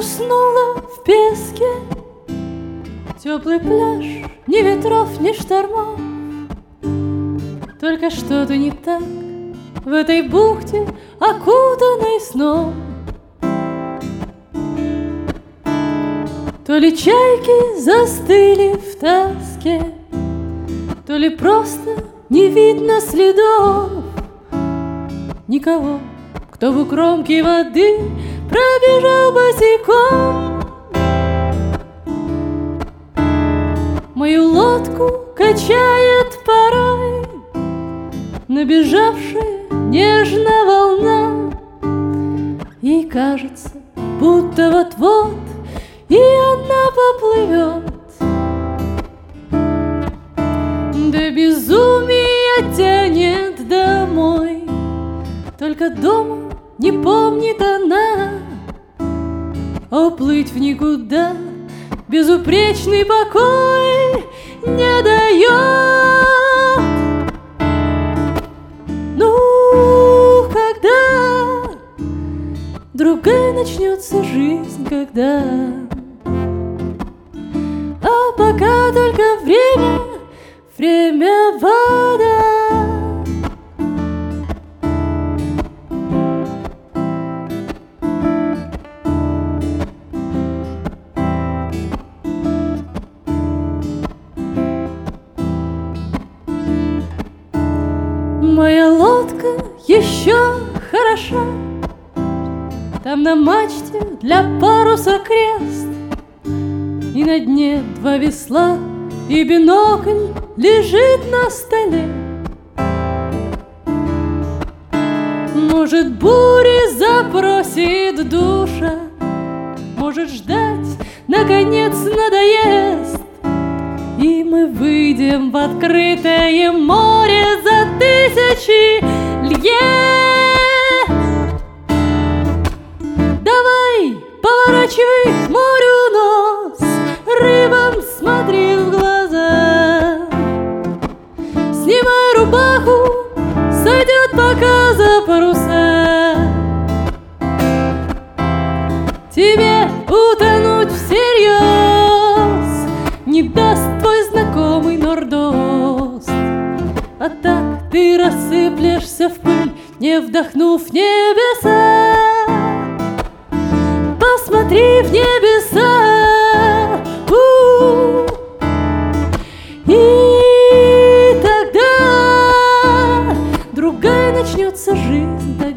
уснула в песке. Теплый пляж, ни ветров, ни штормов. Только что-то не так в этой бухте, окутанной сном. То ли чайки застыли в тоске, то ли просто не видно следов. Никого, кто в кромке воды пробежал босиком. Мою лодку качает порой набежавшая нежно волна. Ей кажется, будто вот-вот и она поплывет. До безумия тянет домой, только дома не помнит она. А уплыть в никуда безупречный покой не дает. Ну, когда другая начнется жизнь, когда? А пока только время, вода. Моя лодка еще хороша, там на мачте для паруса крест, и на дне два весла, и бинокль лежит на столе. Может, бури запросит душа, может, ждать наконец надоест, и мы выйдем в открытое море за тысячи лье. Давай, поворачивай к морю нос, рыбам смотри в глаза. Снимай рубаху, сойдет пока за паруса. Тебе утонуть всерьез не даст твой знакомый нордост. А так ты рассыплешься в пыль, не вдохнув небеса. Посмотри в небеса, и тогда другая начнется жизнь.